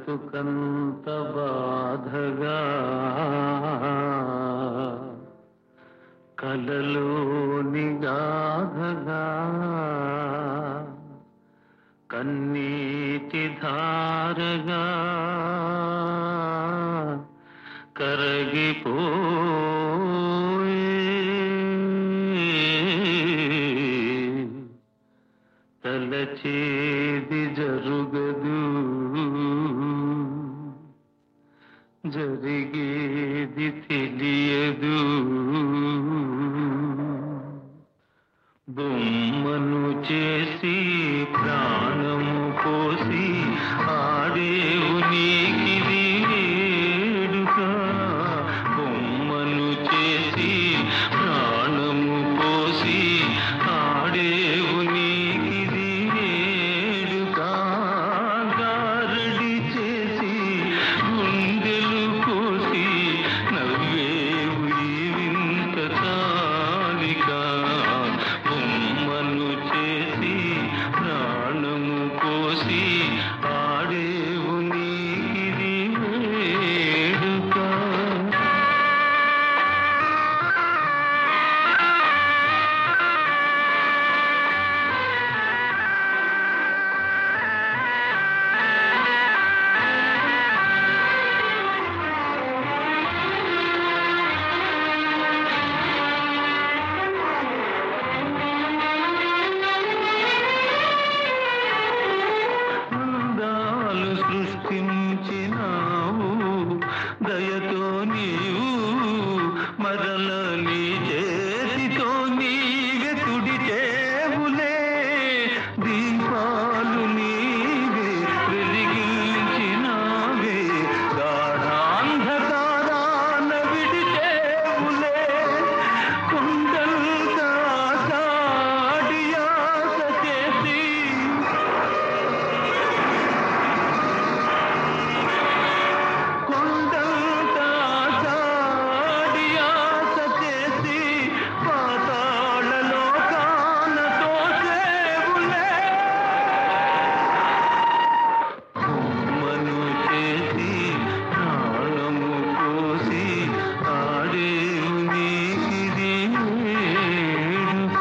బ్రతుకంత బాధగా కలలోని గాథగా కన్నీటి ధారగా కరగిపోయే తలచేది జరుగదు జరిగేది తెలియదు బొమ్మను చేసి ప్రాణము పోసి ఆడేవు నీకిది వేడుక బొమ్మను చేసి ప్రాణము పోసి ఆడేవు నీకిది వేడుక గారడి చేసి గుండెలు కోసి నవ్వేవు ఈ వింత తాలిక బొమ్మను చేసి ప్రాణము పోసి ఆడేవు నీకిది వేడుక అందాలు సృష్టించినావు దయతో నీవు మరల నీ చేతితో నీవే తుడిచేవులే దీపాలు నీవే వెలిగించినావే గాఢాంధకారాన విడిచేవులే కొండంతా సాడియాస చేసి కొండంతా సాడియాస చేసి పాతాళ లోకాన తోసేవులే బొమ్మను చేసి ప్రాణము పోసి ఆడేవు నీకిది వేడుక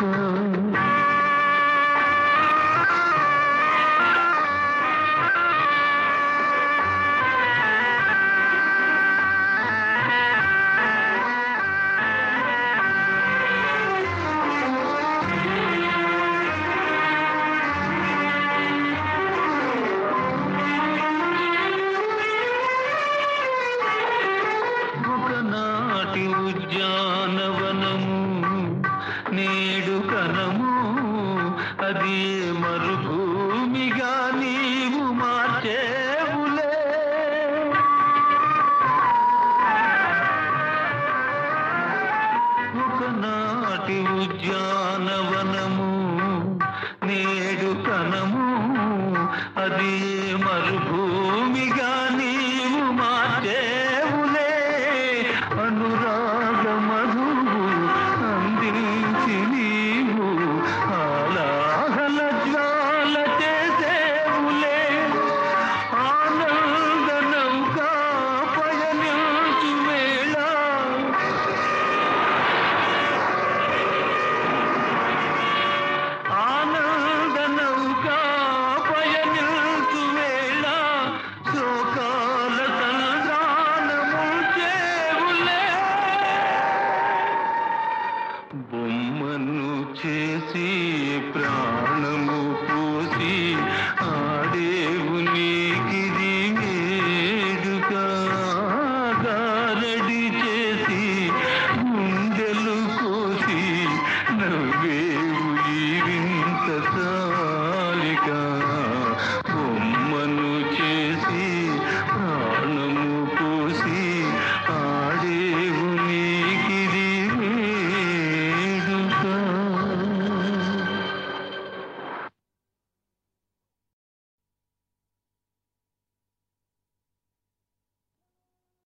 ఒకనాటి ఉద్యానవనము నేడు కనము అది